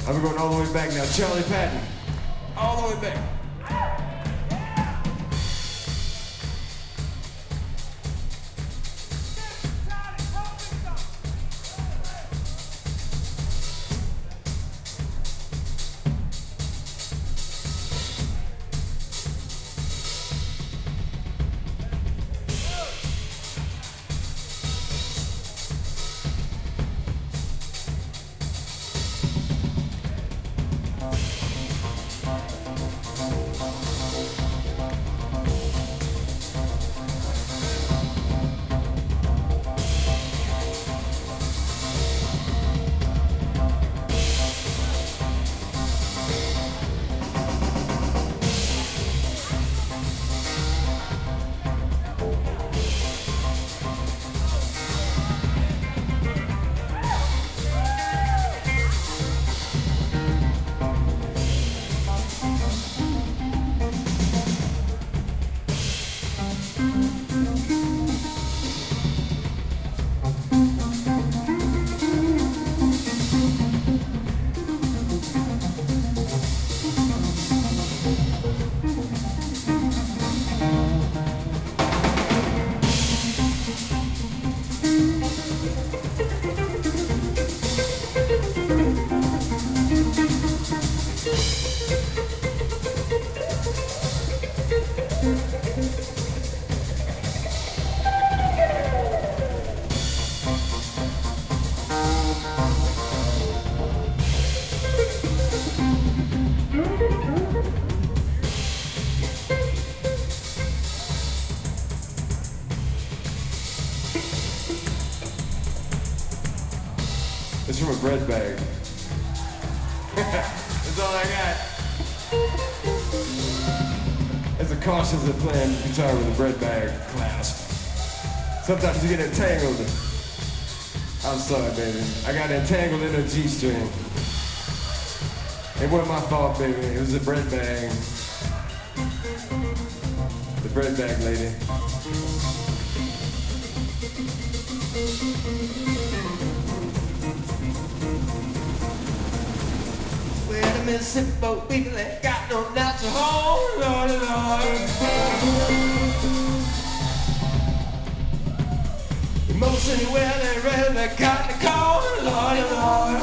I'm going all the way back now. Charlie Patton. All the way back. It's from a bread bag. That's all I got. It's a cautious at playing guitar with a bread bag clasp. Sometimes you get entangled. I'm sorry, baby. I got entangled in a G-string. It wasn't my fault, baby. It was a bread bag. The bread bag lady. Well, the Mississippi people ain't got no natural home, Lord, Lord. Most anywhere they ready, they got the corn, Lord, Lord.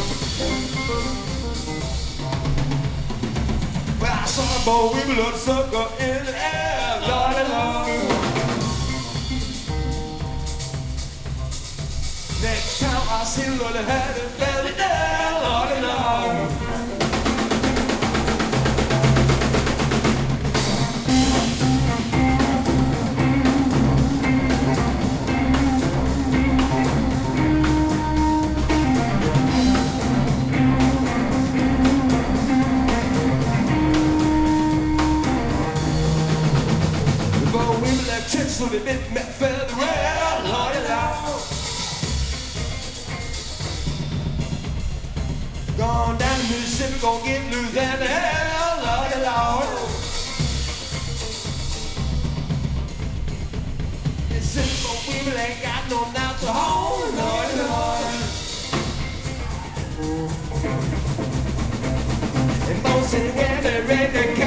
Well, I saw a boy with a little sucker in the air, Lord, Lord. Next time I see a little head and belly down, Lord, Lord. So they bit me feather well, Lord, Lord. Gone down to Mississippi, gonna get loose and hell, Lord, Lord. Mississippi people ain't got no natural home, Lord, Lord. And most anywhere they ready to